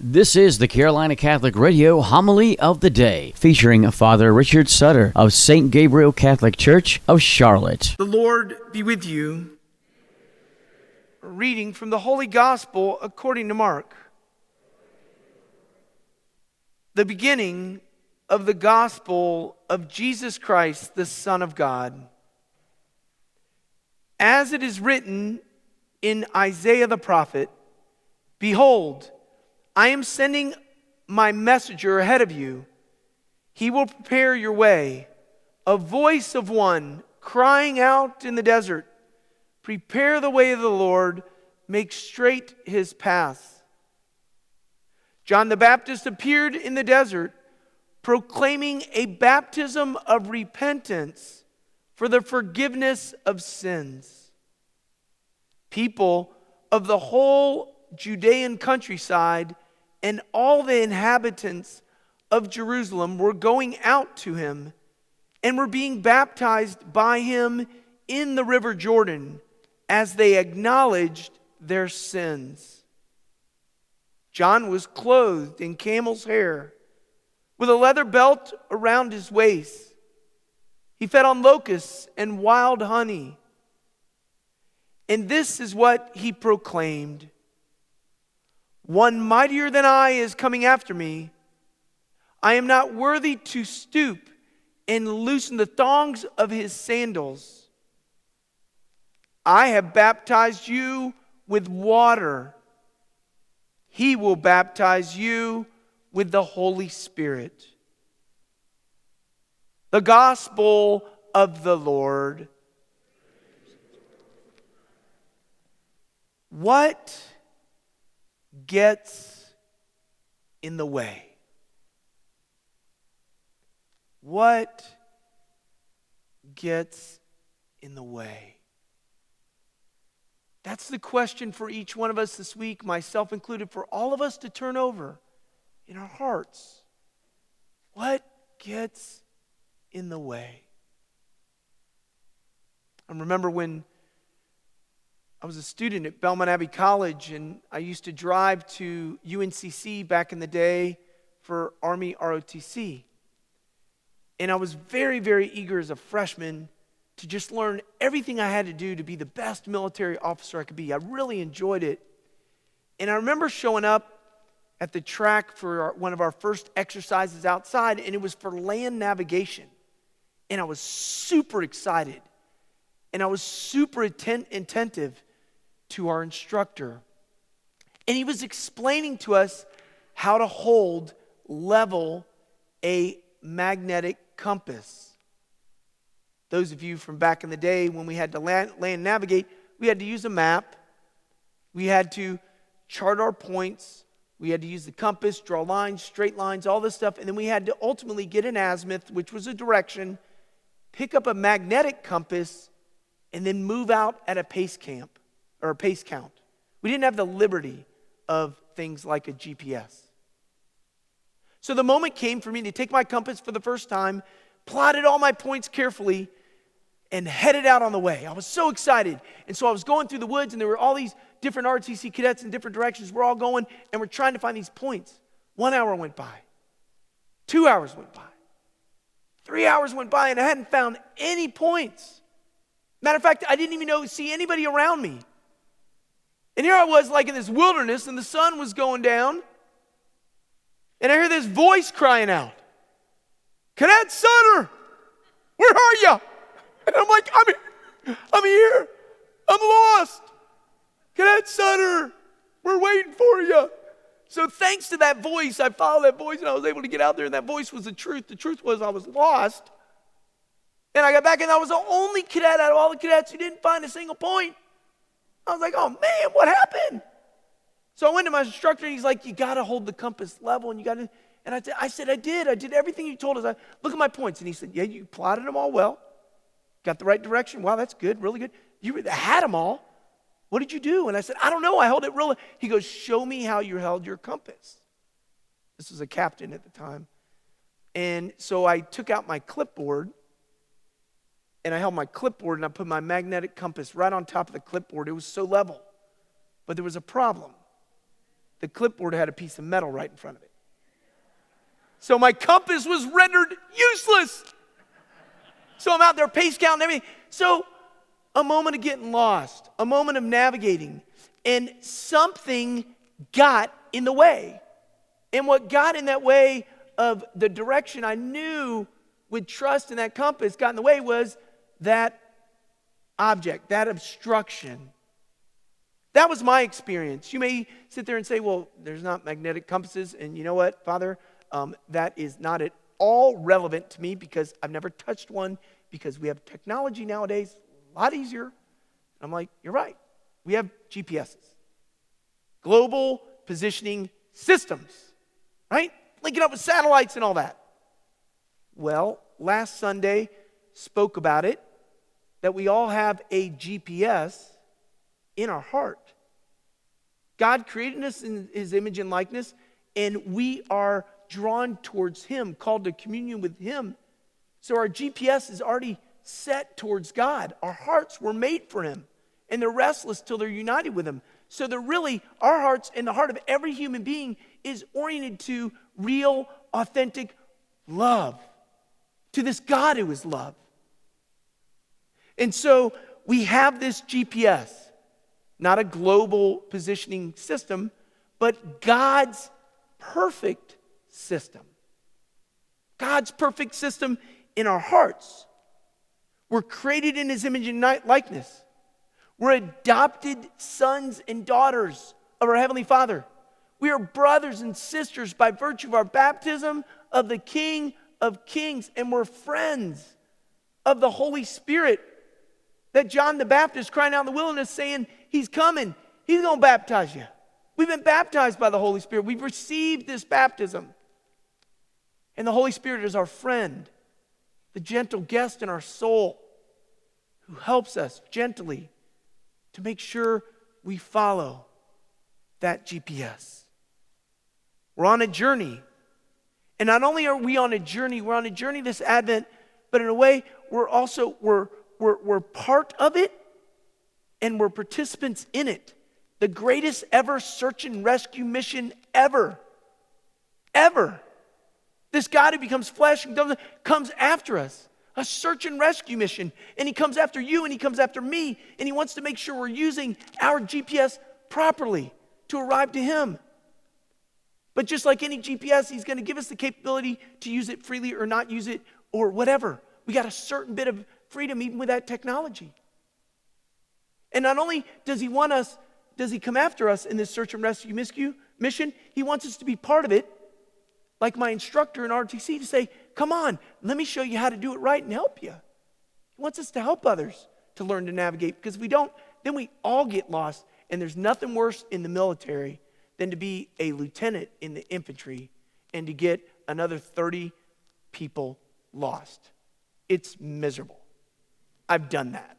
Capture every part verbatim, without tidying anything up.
This is the Carolina Catholic Radio Homily of the Day, featuring Father Richard Sutter of Saint Gabriel Catholic Church of Charlotte. The Lord be with you. A reading from the Holy Gospel according to Mark. The beginning of the Gospel of Jesus Christ, the Son of God. As it is written in Isaiah the prophet, "Behold, I am sending my messenger ahead of you. He will prepare your way. A voice of one crying out in the desert, prepare the way of the Lord, make straight his paths." John the Baptist appeared in the desert, proclaiming a baptism of repentance for the forgiveness of sins. People of the whole Judean countryside and all the inhabitants of Jerusalem were going out to him and were being baptized by him in the river Jordan as they acknowledged their sins. John was clothed in camel's hair with a leather belt around his waist. He fed on locusts and wild honey. And this is what he proclaimed: "One mightier than I is coming after me. I am not worthy to stoop and loosen the thongs of his sandals. I have baptized you with water. He will baptize you with the Holy Spirit." The Gospel of the Lord. What gets in the way? What gets in the way? That's the question for each one of us this week, myself included, for all of us to turn over in our hearts. What gets in the way? I remember when I was a student at Belmont Abbey College, and I used to drive to U N C C back in the day for Army R O T C. And I was very, very eager as a freshman to just learn everything I had to do to be the best military officer I could be. I really enjoyed it. And I remember showing up at the track for our, one of our first exercises outside, and it was for land navigation. And I was super excited. And I was super atten- attentive to our instructor. And he was explaining to us how to hold level a magnetic compass. Those of you from back in the day when we had to land, land navigate, we had to use a map. We had to chart our points. We had to use the compass, draw lines, straight lines, all this stuff. And then we had to ultimately get an azimuth, which was a direction, pick up a magnetic compass, and then move out at a pace camp or a pace count. We didn't have the liberty of things like a G P S. So the moment came for me to take my compass for the first time, plotted all my points carefully, and headed out on the way. I was so excited. And so I was going through the woods, and there were all these different R O T C cadets in different directions. We're all going, and we're trying to find these points. One hour went by. Two hours went by. Three hours went by, and I hadn't found any points. Matter of fact, I didn't even know see anybody around me. And here I was like in this wilderness, and the sun was going down. And I hear this voice crying out, "Cadet Sutter, where are you?" And I'm like, I'm here. I'm here. I'm lost. "Cadet Sutter, we're waiting for you." So thanks to that voice, I followed that voice, and I was able to get out there, and that voice was the truth. The truth was I was lost. And I got back, and I was the only cadet out of all the cadets who didn't find a single point. I was like, oh man, what happened? So I went to my instructor, and he's like, you got to hold the compass level, and you got to, and I, t- I said, I did. I did everything you told us. I, look at my points. And he said, yeah, you plotted them all well. Got the right direction. Wow, that's good, really good. You had them all. What did you do? And I said, I don't know. I held it really. He goes, show me how you held your compass. This was a captain at the time. And so I took out my clipboard, and I held my clipboard, and I put my magnetic compass right on top of the clipboard. It was so level. But there was a problem. The the clipboard had a piece of metal right in front of it. So my compass was rendered useless. So I'm out there pace counting everything. So a moment of getting lost, a moment of navigating, and something got in the way. And what got in that way of the direction I knew with trust in that compass got in the way was that object, that obstruction. That was my experience. You may sit there and say, well, there's not magnetic compasses. And you know what, Father? Um, that is not at all relevant to me because I've never touched one because we have technology nowadays, a lot easier. I'm like, you're right. We have G P S's. Global Positioning Systems, right? Linking up with satellites and all that. Well, last Sunday spoke about it, that we all have a G P S in our heart. God created us in his image and likeness, and we are drawn towards him, called to communion with him. So our G P S is already set towards God. Our hearts were made for him, and they're restless till they're united with him. So they're really, our hearts and the heart of every human being is oriented to real, authentic love, to this God who is love. And so we have this G P S, not a global positioning system, but God's perfect system. God's perfect system in our hearts. We're created in his image and likeness. We're adopted sons and daughters of our Heavenly Father. We are brothers and sisters by virtue of our baptism of the King of Kings, and we're friends of the Holy Spirit that John the Baptist crying out in the wilderness saying, he's coming, he's going to baptize you. We've been baptized by the Holy Spirit. We've received this baptism. And the Holy Spirit is our friend, the gentle guest in our soul who helps us gently to make sure we follow that G P S. We're on a journey. And not only are we on a journey, we're on a journey this Advent, but in a way, we're also, we're, we're, we're part of it and we're participants in it. The greatest ever search and rescue mission ever. Ever. This God who becomes flesh and comes after us. A search and rescue mission. And he comes after you and he comes after me. And he wants to make sure we're using our G P S properly to arrive to him. But just like any G P S, he's going to give us the capability to use it freely or not use it or whatever. We got a certain bit of freedom even with that technology. And not only does he want us, does he come after us in this search and rescue mission, he wants us to be part of it, like my instructor in R T C, to say, come on, let me show you how to do it right and help you. He wants us to help others to learn to navigate, because if we don't, then we all get lost. And there's nothing worse in the military than to be a lieutenant in the infantry and to get another thirty people lost. It's miserable. I've done that.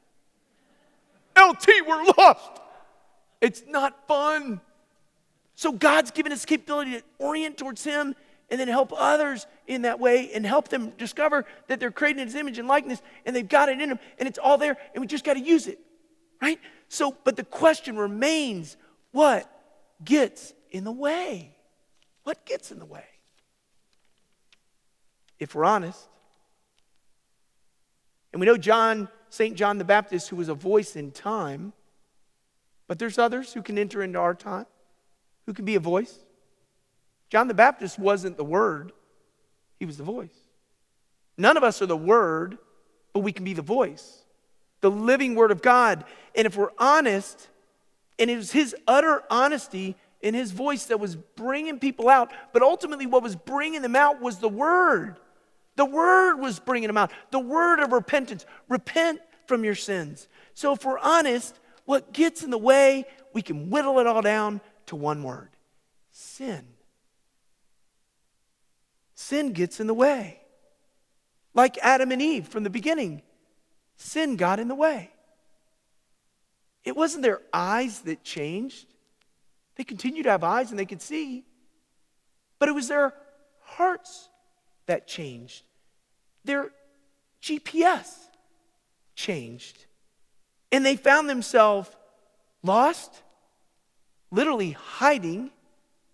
L T, we're lost. It's not fun. So God's given us the capability to orient towards him and then help others in that way and help them discover that they're created in his image and likeness and they've got it in them and it's all there and we just got to use it, right? So, but the question remains, what gets in the way? What gets in the way? If we're honest, and we know John, Saint John the Baptist, who was a voice in time, but there's others who can enter into our time, who can be a voice. John the Baptist wasn't the Word, he was the voice. None of us are the Word, but we can be the voice, the living Word of God. And if we're honest, and it was his utter honesty and his voice that was bringing people out, but ultimately what was bringing them out was the Word. The Word was bringing them out, the word of repentance. Repent from your sins. So if we're honest, what gets in the way, we can whittle it all down to one word: sin. Sin gets in the way. Like Adam and Eve from the beginning, sin got in the way. It wasn't their eyes that changed. They continued to have eyes and they could see. But it was their hearts that changed. Their G P S changed. And they found themselves lost, literally hiding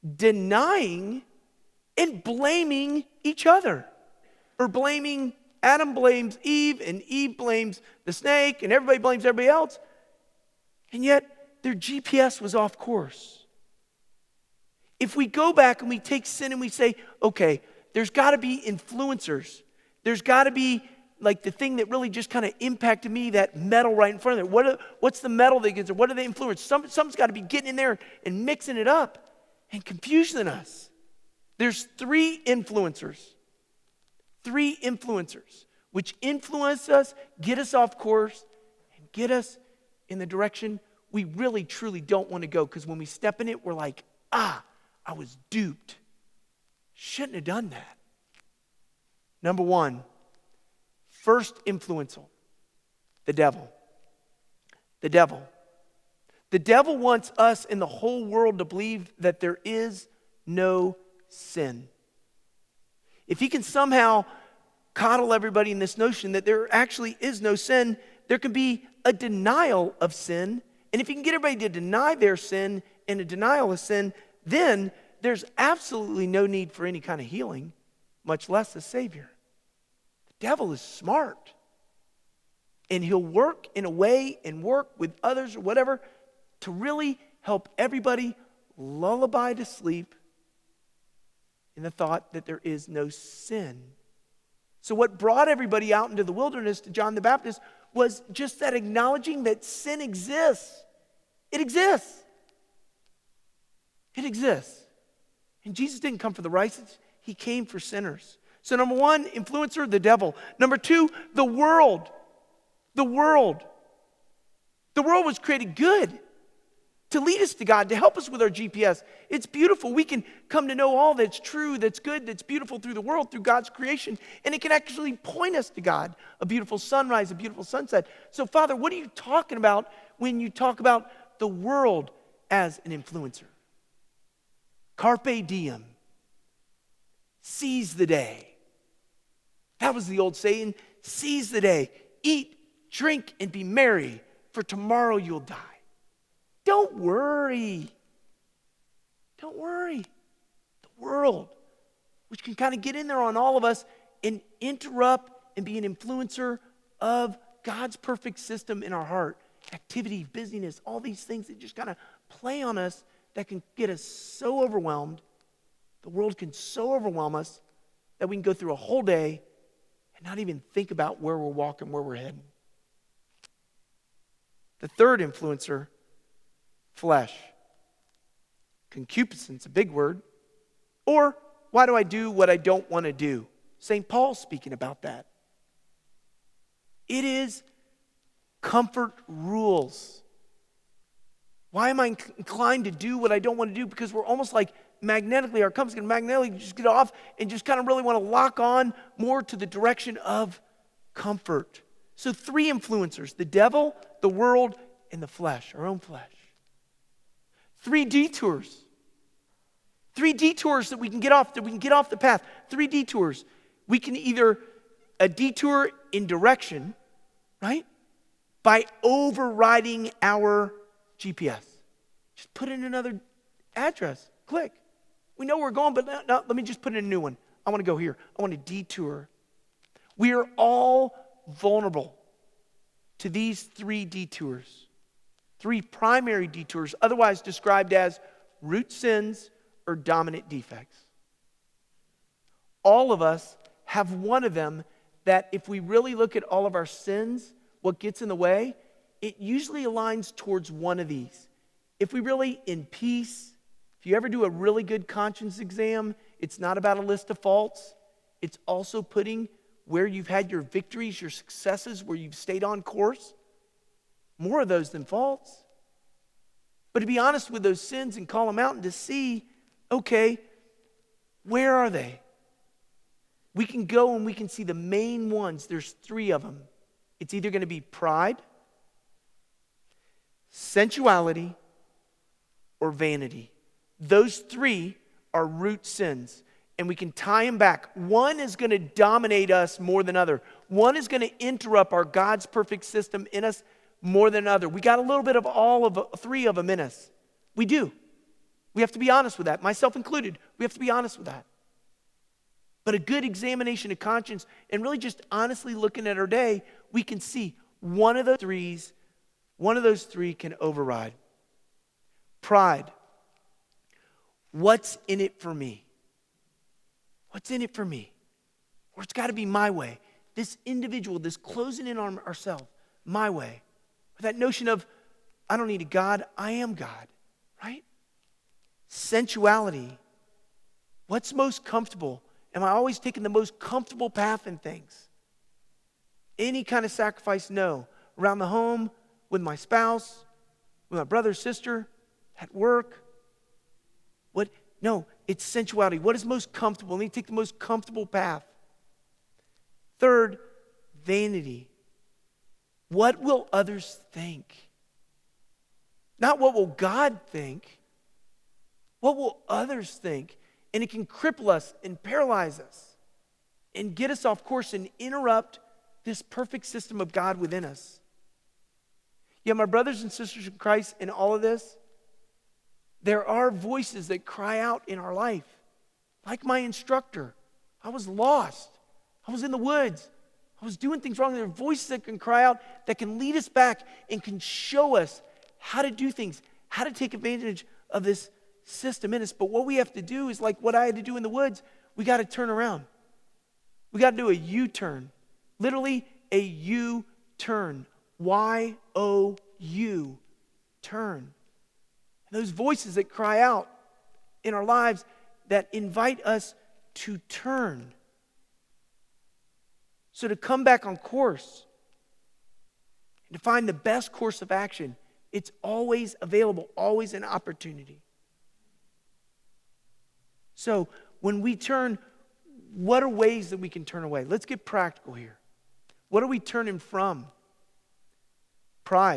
denying and blaming each other. Or blaming, Adam blames Eve, and Eve blames the snake, and everybody blames everybody else. And yet, their G P S was off course. If we go back and we take sin and we say, okay, there's got to be influencers. There's got to be like the thing that really just kind of impacted me, that metal right in front of it. What are, what's the metal that gets there? What do they influence? Some, something's got to be getting in there and mixing it up and confusing us. There's three influencers. Three influencers which influence us, get us off course, and get us in the direction we really, truly don't want to go. Because when we step in it, we're like, ah, I was duped. Shouldn't have done that. Number one, first influential, the devil. The devil. The devil wants us and the whole world to believe that there is no sin. If he can somehow coddle everybody in this notion that there actually is no sin, there can be a denial of sin. And if you can get everybody to deny their sin and a denial of sin, then there's absolutely no need for any kind of healing, much less a Savior. The devil is smart. And he'll work in a way and work with others or whatever to really help everybody lullaby to sleep in the thought that there is no sin. So what brought everybody out into the wilderness to John the Baptist was just that acknowledging that sin exists. It exists. It exists. And Jesus didn't come for the righteous. He came for sinners. So number one, influencer, the devil. Number two, the world. The world. The world was created good to lead us to God, to help us with our G P S. It's beautiful. We can come to know all that's true, that's good, that's beautiful through the world, through God's creation. And it can actually point us to God. A beautiful sunrise, a beautiful sunset. So, Father, what are you talking about when you talk about the world as an influencer? Carpe diem. Seize the day. That was the old saying. Seize the day. Eat, drink, and be merry, for tomorrow you'll die. Don't worry. Don't worry. The world, which can kind of get in there on all of us and interrupt and be an influencer of God's perfect system in our heart. Activity, busyness, all these things that just kind of play on us that can get us so overwhelmed. The world can so overwhelm us that we can go through a whole day and not even think about where we're walking, where we're heading. The third influencer, flesh. Concupiscence, a big word. Or, why do I do what I don't want to do? Saint Paul's speaking about that. It is comfort rules. Why am I inclined to do what I don't want to do? Because we're almost like magnetically, our compass can magnetically just get off and just kind of really want to lock on more to the direction of comfort. So three influencers, the devil, the world, and the flesh, our own flesh. Three detours. Three detours that we can get off, that we can get off the path. Three detours. We can either a detour in direction, right? By overriding our G P S. Just put in another address. Click. We know where we're going, but no, no, let me just put in a new one. I want to go here. I want to detour. We are all vulnerable to these three detours. Three primary detours, otherwise described as root sins or dominant defects. All of us have one of them that if we really look at all of our sins, what gets in the way, it usually aligns towards one of these. If we really, in peace, if you ever do a really good conscience exam, it's not about a list of faults. It's also putting where you've had your victories, your successes, where you've stayed on course. More of those than faults. But to be honest with those sins and call them out and to see, okay, where are they? We can go and we can see the main ones. There's three of them. It's either going to be pride, sensuality, or vanity. Those three are root sins. And we can tie them back. One is going to dominate us more than other. One is going to interrupt our God's perfect system in us more than other. We got a little bit of all of three of them in us. We do. We have to be honest with that, myself included. We have to be honest with that. But a good examination of conscience and really just honestly looking at our day, we can see one of those threes, one of those three can override. Pride. What's in it for me? What's in it for me? Or it's got to be my way. This individual, this closing in on ourselves, my way. That notion of, I don't need a God, I am God, right? Sensuality. What's most comfortable? Am I always taking the most comfortable path in things? Any kind of sacrifice? No. Around the home, with my spouse, with my brother, sister, at work. What? No, it's sensuality. What is most comfortable? Let me take the most comfortable path. Third, vanity. What will others think? Not what will God think. What will others think? And it can cripple us and paralyze us and get us off course and interrupt this perfect system of God within us. Yet, my brothers and sisters in Christ, in all of this, there are voices that cry out in our life. Like my instructor. I was lost. I was in the woods. I was doing things wrong. There are voices that can cry out, that can lead us back and can show us how to do things, how to take advantage of this system in us. But what we have to do is like what I had to do in the woods. We got to turn around. We got to do a U-turn. Literally a U-turn. Y O U. Turn. And those voices that cry out in our lives that invite us to turn. So to come back on course and to find the best course of action, it's always available, always an opportunity. So when we turn, what are ways that we can turn away? Let's get practical here. What are we turning from? Pride.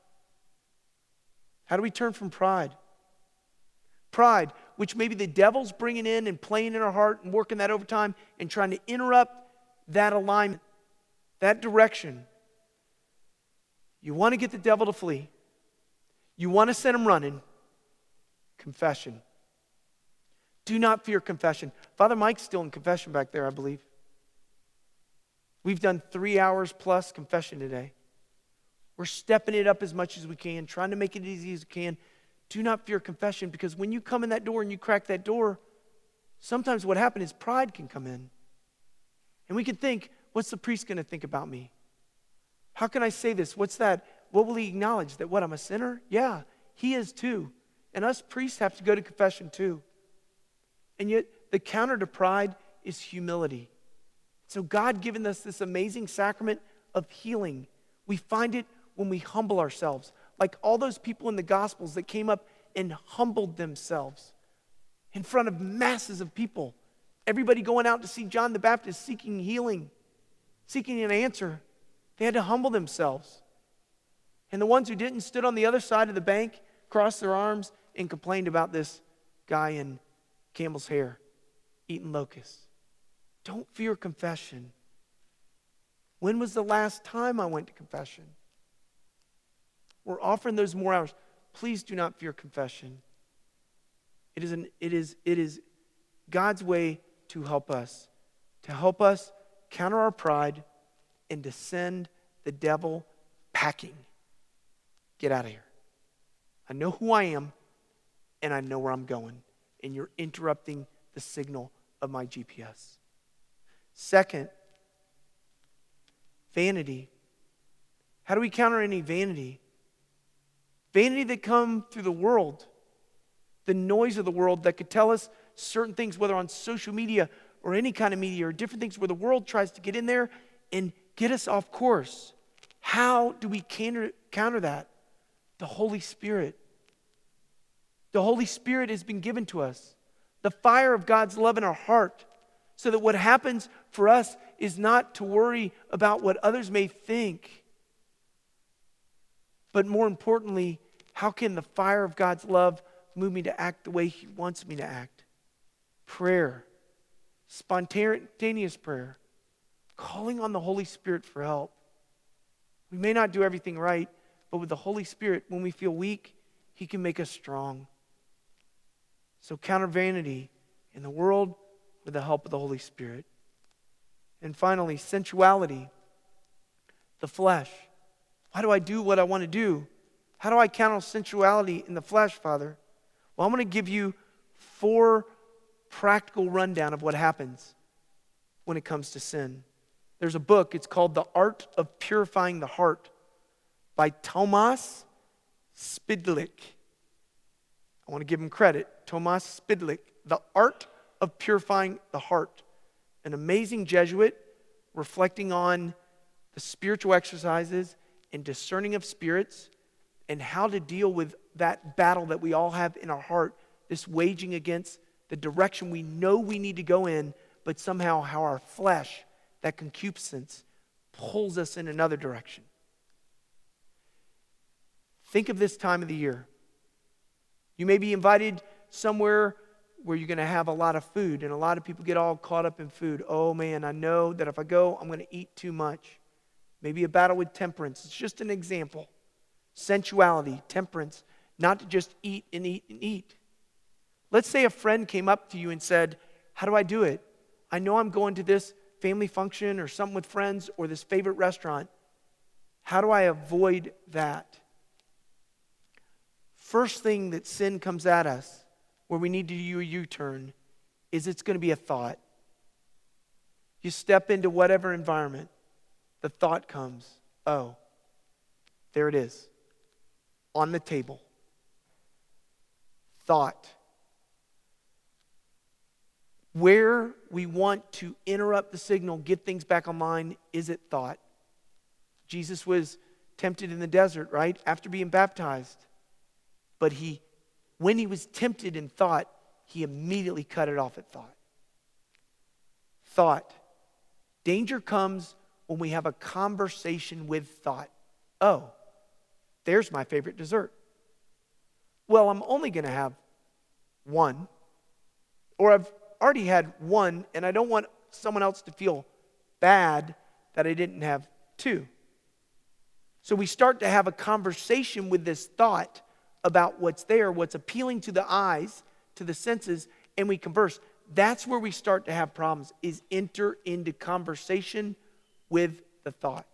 How do we turn from pride? Pride, which maybe the devil's bringing in and playing in our heart and working that overtime and trying to interrupt that alignment, that direction. You want to get the devil to flee. You want to send him running. Confession. Do not fear confession. Father Mike's still in confession back there, I believe. We've done three hours plus confession today. We're stepping it up as much as we can, trying to make it as easy as we can. Do not fear confession, because when you come in that door and you crack that door, sometimes what happens is pride can come in. And we can think, what's the priest going to think about me? How can I say this? What's that? What will he acknowledge? That what, I'm a sinner? Yeah, he is too. And us priests have to go to confession too. And yet, the counter to pride is humility. So God given us this amazing sacrament of healing. We find it when we humble ourselves. Like all those people in the Gospels that came up and humbled themselves in front of masses of people. Everybody going out to see John the Baptist seeking healing, seeking an answer. They had to humble themselves. And the ones who didn't stood on the other side of the bank, crossed their arms, and complained about this guy in camel's hair eating locusts. Don't fear confession. When was the last time I went to confession? We're offering those more hours. Please do not fear confession. It is, an, it is, it is God's way to help us, to help us counter our pride and to send the devil packing. Get out of here. I know who I am and I know where I'm going, and you're interrupting the signal of my G P S. Second, vanity. How do we counter any vanity? Vanity that come through the world, the noise of the world that could tell us certain things, whether on social media or any kind of media or different things where the world tries to get in there and get us off course. How do we counter, counter that? The Holy Spirit. The Holy Spirit has been given to us. The fire of God's love in our heart, so that what happens for us is not to worry about what others may think, but more importantly, how can the fire of God's love move me to act the way He wants me to act? Prayer, spontaneous prayer, calling on the Holy Spirit for help. We may not do everything right, but with the Holy Spirit, when we feel weak, He can make us strong. So counter vanity in the world with the help of the Holy Spirit. And finally, sensuality, the flesh. Why do I do what I want to do? How do I counter sensuality in the flesh, Father? Well, I'm going to give you four practical rundown of what happens when it comes to sin. There's a book, it's called The Art of Purifying the Heart by Tomas Spidlik. I want to give him credit. Tomas Spidlik, The Art of Purifying the Heart. An amazing Jesuit reflecting on the spiritual exercises and discerning of spirits and how to deal with that battle that we all have in our heart, this waging against the direction we know we need to go in, but somehow how our flesh, that concupiscence, pulls us in another direction. Think of this time of the year. You may be invited somewhere where you're going to have a lot of food, and a lot of people get all caught up in food. Oh man, I know that if I go, I'm going to eat too much. Maybe a battle with temperance. It's just an example. Sensuality, temperance, not to just eat and eat and eat. Let's say a friend came up to you and said, how do I do it? I know I'm going to this family function or something with friends or this favorite restaurant. How do I avoid that? First thing that sin comes at us, where we need to do a U-turn, is it's going to be a thought. You step into whatever environment, the thought comes, oh, there it is, on the table. Thought. Where we want to interrupt the signal, get things back online, is it thought? Jesus was tempted in the desert, right? After being baptized. But he, when he was tempted in thought, he immediately cut it off at thought. Thought. Danger comes when we have a conversation with thought. Oh, there's my favorite dessert. Well, I'm only going to have one. Or I've already had one, and I don't want someone else to feel bad that I didn't have two. So we start to have a conversation with this thought about what's there, what's appealing to the eyes, to the senses, and we converse. That's where we start to have problems, is enter into conversation with the thought.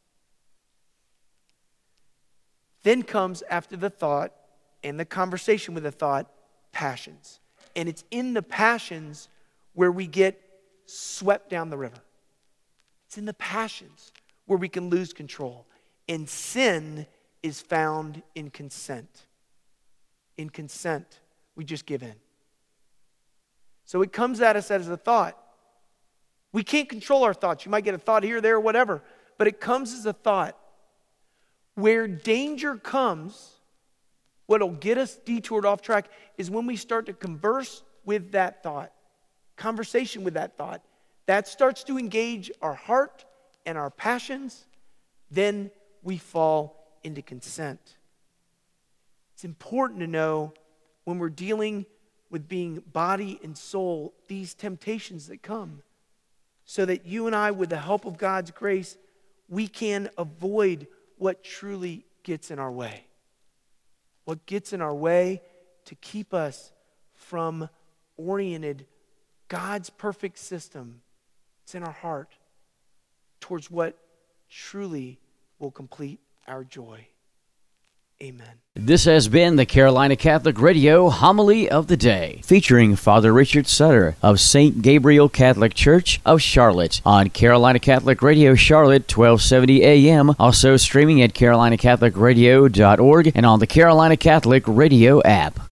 Then comes, after the thought and the conversation with the thought, passions. And it's in the passions where we get swept down the river. It's in the passions where we can lose control. And sin is found in consent. In consent, we just give in. So it comes at us as a thought. We can't control our thoughts. You might get a thought here, there, whatever. But it comes as a thought. Where danger comes, what'll get us detoured off track is when we start to converse with that thought. Conversation with that thought. That starts to engage our heart and our passions. Then we fall into consent. It's important to know when we're dealing with being body and soul, these temptations that come, so that you and I, with the help of God's grace, we can avoid what truly gets in our way. What gets in our way to keep us from oriented God's perfect system. It's in our heart towards what truly will complete our joy. Amen. This has been the Carolina Catholic Radio Homily of the Day, featuring Father Richard Sutter of Saint Gabriel Catholic Church of Charlotte on Carolina Catholic Radio Charlotte, twelve seventy A M, also streaming at carolina catholic radio dot org and on the Carolina Catholic Radio app.